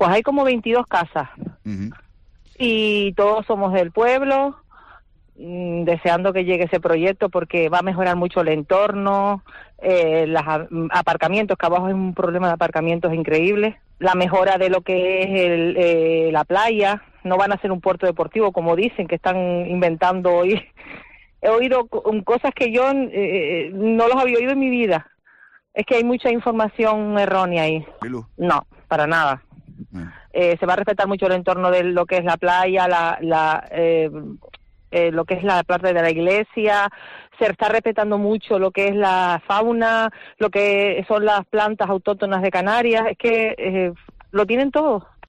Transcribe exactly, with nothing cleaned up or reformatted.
Pues hay como veintidós casas. Uh-huh. Y todos somos del pueblo, mmm, deseando que llegue ese proyecto porque va a mejorar mucho el entorno, eh, los aparcamientos, que abajo hay un problema de aparcamientos increíble, la mejora de lo que es el, eh, la playa. No van a ser un puerto deportivo, como dicen, que están inventando hoy. He oído cosas que yo eh, no los había oído en mi vida. Es que hay mucha información errónea ahí. No, para nada. Mm. Eh, se va a respetar mucho el entorno de lo que es la playa, la, la eh, eh, lo que es la parte de la iglesia. Se está respetando mucho lo que es la fauna, lo que son las plantas autóctonas de Canarias. Es que eh, lo tienen todo.